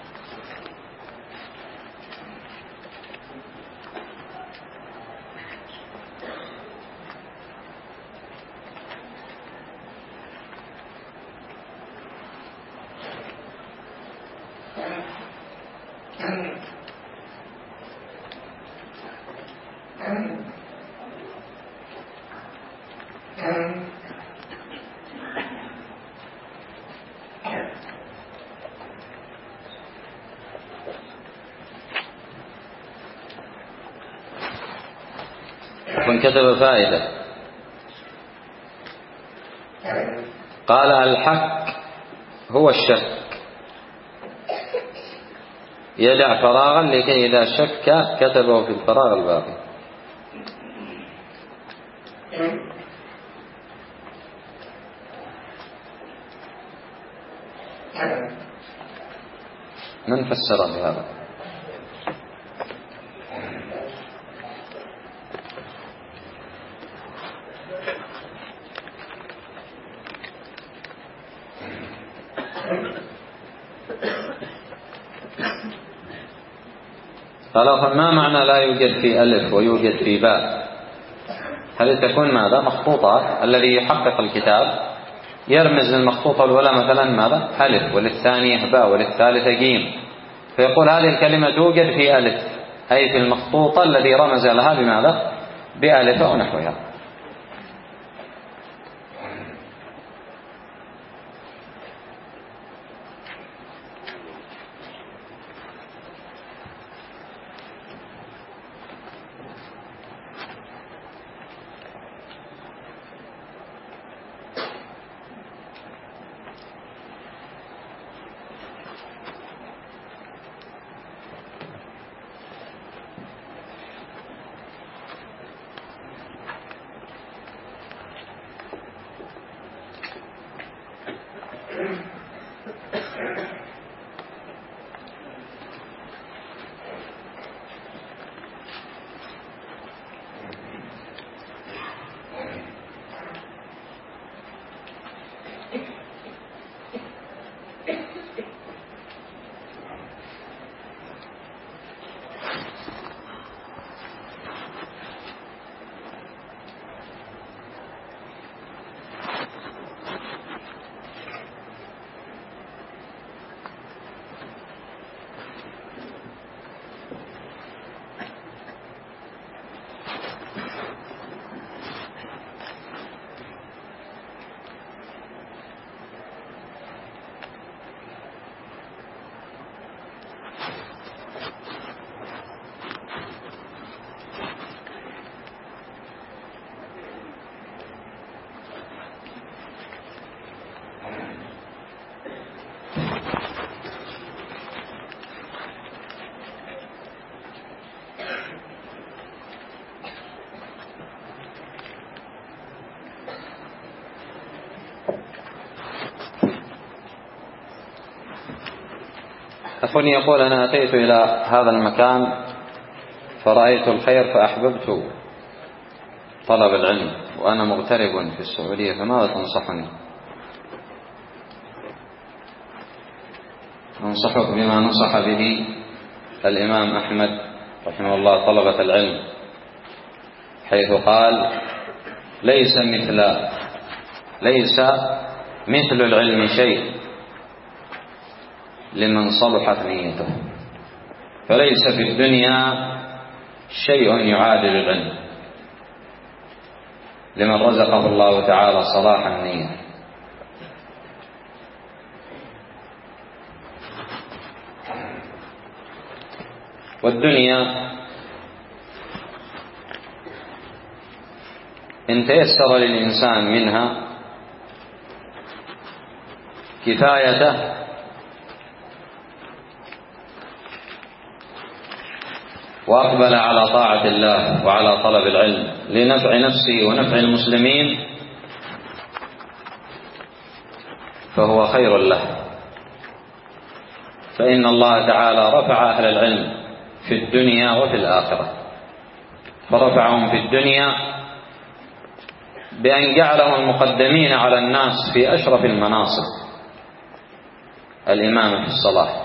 Speaker 1: كتب فائدة، قال: الحق هو الشك، يدع فراغا لكي إذا شك كتبه في الفراغ الباقي. من فسر بهذا؟ قال: فما معنى لا يوجد في ألف ويوجد في باء؟ هل تكون ماذا؟ مخطوطات. الذي يحقق الكتاب يرمز للمخطوطة الأولى مثلا ماذا؟ ألف، وللثانية باء، وللثالثة جيم، فيقول هذه الكلمة توجد في ألف، أي في المخطوطة الذي رمز لها بماذا؟ بألف أو نحوها. أخوني يقول: أنا أتيت إلى هذا المكان فرأيت الخير فأحببت طلب العلم، وأنا مغترب في السعودية، فماذا تنصحني؟ أنصحك بما نصح به الإمام أحمد رحمه الله طلبة العلم، حيث قال: ليس مثل العلم شيء لمن صلحت نيته، فليس في الدنيا شيء يعادل العلم لمن رزقه الله تعالى صلاح النية. والدنيا إن تيسر للإنسان منها كفايته وأقبل على طاعة الله وعلى طلب العلم لنفع نفسه ونفع المسلمين، فهو خير له، فإن الله تعالى رفع أهل العلم في الدنيا وفي الآخرة، فرفعهم في الدنيا بأن جعلهم المقدمين على الناس في أشرف المناصب، الإمامة في الصلاة،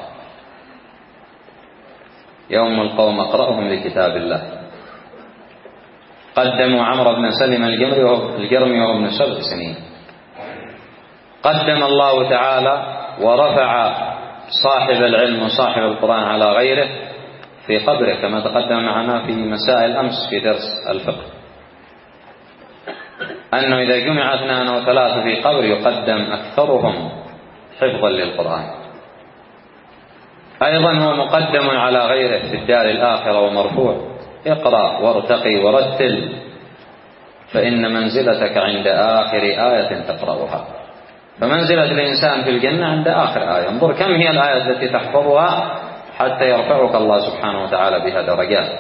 Speaker 1: يوم القوم أقرأهم لكتاب الله. قدموا عمرو بن سلم الجرمي وهو ابن 7 سنين. قدم الله تعالى ورفع صاحب العلم وصاحب القرآن على غيره في قبره، كما تقدم معنا في مسائل أمس في درس الفقه، أنه إذا جمع 2 أو 3 في قبر يقدم أكثرهم حفظا للقرآن. أيضا هو مقدم على غيره في الدار الآخرة ومرفوع: اقرأ وارتقي ورتل فإن منزلتك عند آخر آية تقرأها. فمنزلة الإنسان في الجنة عند آخر آية. انظر كم هي الآية التي تحفظها حتى يرفعك الله سبحانه وتعالى بها درجات.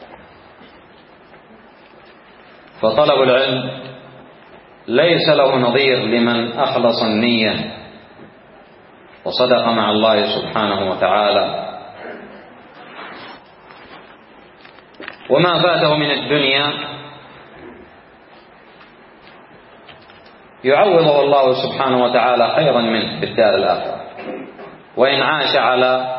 Speaker 1: فطلب العلم ليس له نظير لمن أخلص النية وصدق مع الله سبحانه وتعالى، وما فاته من الدنيا يعوضه الله سبحانه وتعالى خيرا منه في الدار الآخرة. وإن عاش على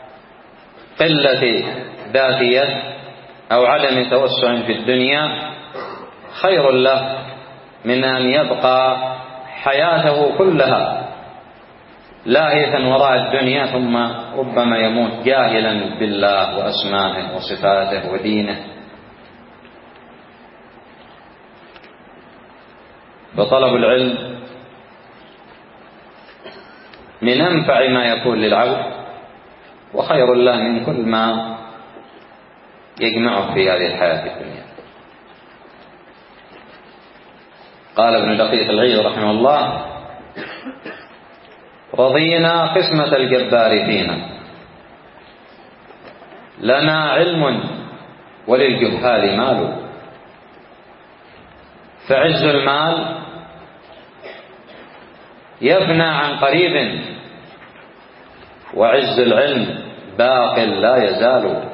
Speaker 1: قلة ذات يد أو عدم توسع في الدنيا خير له من أن يبقى حياته كلها لاهثا وراء الدنيا، ثم ربما يموت جاهلا بالله وأسمائه وصفاته ودينه. فطلب العلم من أنفع ما يكون للعبد وخير له من كل ما يجمعه في هذه الحياة الدنيا. قال ابن دقيق العيد رحمه الله: رضينا قسمة الجبار فينا، لنا علم وللجهال مال، فعز المال يفنى عن قريب، وعز العلم باق لا يزال.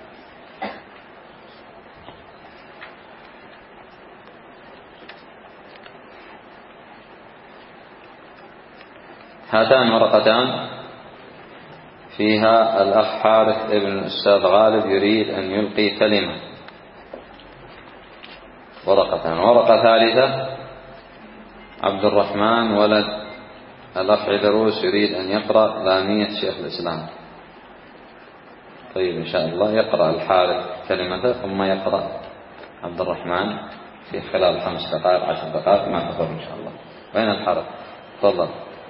Speaker 1: هاتان ورقتان فيها الأخ حارث ابن الأستاذ غالب يريد أن يلقي كلمة، ورقتان. ورقة ثالثة عبد الرحمن ولد الأخ عذروس يريد أن يقرأ لامية شيخ الإسلام. طيب إن شاء الله يقرأ الحارث كلمته ثم يقرأ عبد الرحمن في خلال 5 دقائق 10 دقائق ما تفضل إن شاء الله. وين الحارث؟ تفضل.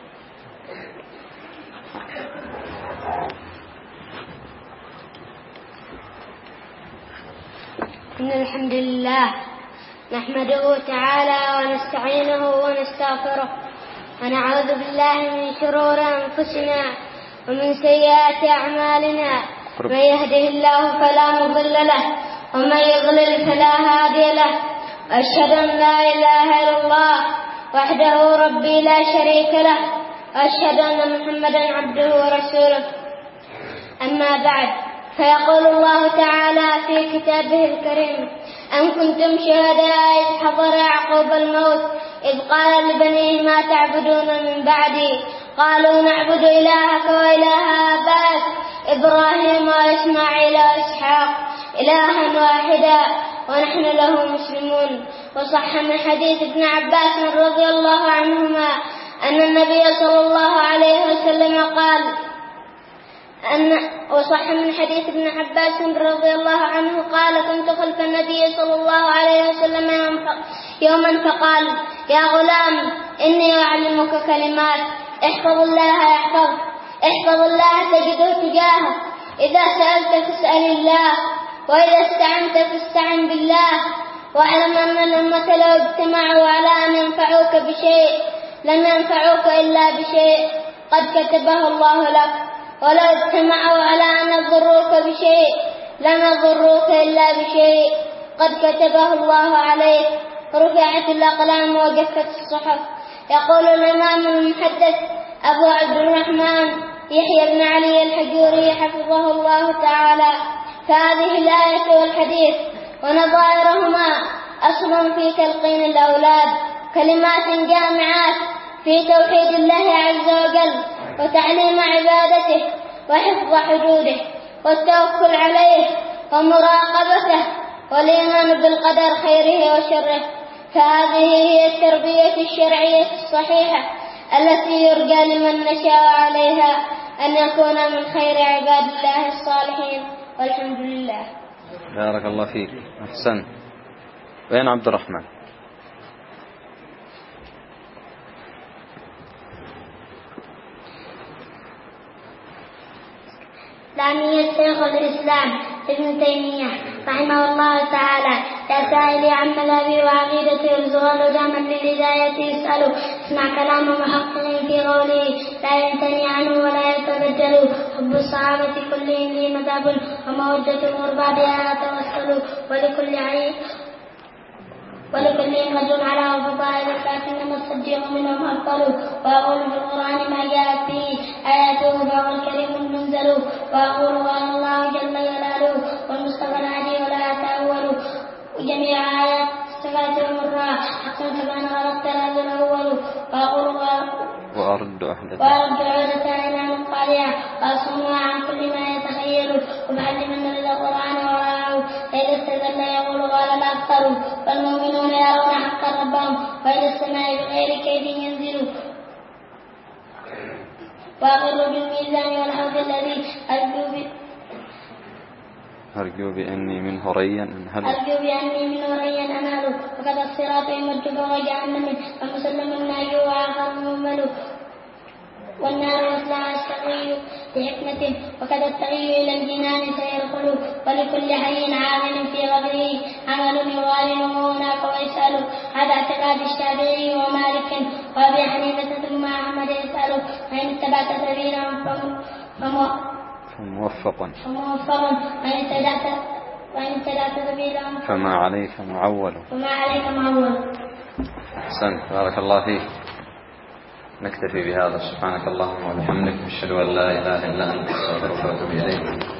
Speaker 2: إن الحمد لله نحمده تعالى ونستعينه ونستغفره ونعوذ بالله من شرور أنفسنا ومن سيئات أعمالنا، من يهده الله فلا مضل له ومن يضلل فلا هادي له، وأشهد أن لا إله إلا الله وحده ربي لا شريك له، وأشهد أن محمدا عبده ورسوله. أما بعد، فيقول الله تعالى في كتابه الكريم: أم كنتم شهداء إذ حضر يعقوب الموت إذ قال لبنيه ما تعبدون من بعدي قالوا نعبد إلهك وإله آبائك إبراهيم وإسماعيل وإسحاق إلها واحدا ونحن له مسلمون. وصح من حديث ابن عباس رضي الله عنهما أن النبي صلى الله عليه وسلم قال وصح من حديث ابن عباس رضي الله عنه قال كنت خلف النبي صلى الله عليه وسلم يوما فقال يا غلام إني أعلمك كلمات احفظ الله يحفظك احفظ الله تجده تجاهك إذا سألت فاسأل الله وإذا استعنت فاستعن بالله واعلم أن الأمة لو اجتمعوا على أن ينفعوك بشيء لم ينفعوك إلا بشيء قد كتبه الله لك ولو اجتمعوا على أن يضروك بشيء لم يضروك إلا بشيء قد كتبه الله عليك. رفعت الأقلام وجفت الصحف. يقول الإمام المحدث أبو عبد الرحمن يحيى بن علي الحجوري حفظه الله تعالى فهذه الآية والحديث ونظائرهما أصل في تلقين الأولاد كلمات جامعات في توحيد الله عز وجل وتعليم عبادته وحفظ حدوده والتوكل عليه ومراقبته والإيمان بالقدر خيره وشره. فهذه هي التربية الشرعية الصحيحة التي يرجى لمن نشاء عليها أن يكون من خير عباد الله الصالحين والحمد لله.
Speaker 1: بارك الله فيك. أحسن. وين عبد الرحمن؟
Speaker 2: لعنية شيخ الإسلام ابن تيمية رحمه الله تعالى يا سائلي عن مذهبي وعقيدتي والزوال جاما للهداية يسأل اسمع كلام محقق في قوله لا ينتني عنه ولا يتبدل حب الصحابة كلهم لي مذهب ومودة الغربى بها توسل ولكل رجل على فضائل لكنما الصديق منهم أفضل. وأقول في القرآن ما جاءت فيه آياته فهو الكريم المنزل. وأقول قال الله جل جلاله والمصطفى الهادي ولا تأول جميع آيات الصفات والمرة حقا كما غلطت هذا الأول. وأقول
Speaker 1: وأرد
Speaker 2: عودة إلى مقالها وأصمها عن كل ما يتخيل وبعلم من القرآن وراءه فإذا استدل يقول قال لا أكثر والمؤمنون يرون حقا ربهم وإلى السماء بغير كيف ينزلوا. وأقر بالميزان والحوض الذي
Speaker 1: أرجو بأني منه ريا
Speaker 2: أنهل وكذا الصراط يمد فوق جهنم فمسلم الناجي وآخر مهمل والنار يصلى الشقي بحكمة وكذا التغي إلى الجنان سيدخل ولكل حي عامل في غبره عمل يغالبه هناك ويسأل. هذا اعتقاد الشافعي ومالك وأبي حنيفة ثم أحمد يسأل فإن اتبعت سبيلهم
Speaker 1: فموفق
Speaker 2: وإن اتبعت سبيلهم
Speaker 1: فما عليك معول. أحسنت. بارك الله فيك. نكتفي بهذا. سبحانك اللهم وبحمدك نشهد أن لا إله إلا أنت نستغفرك ونتوب إليك.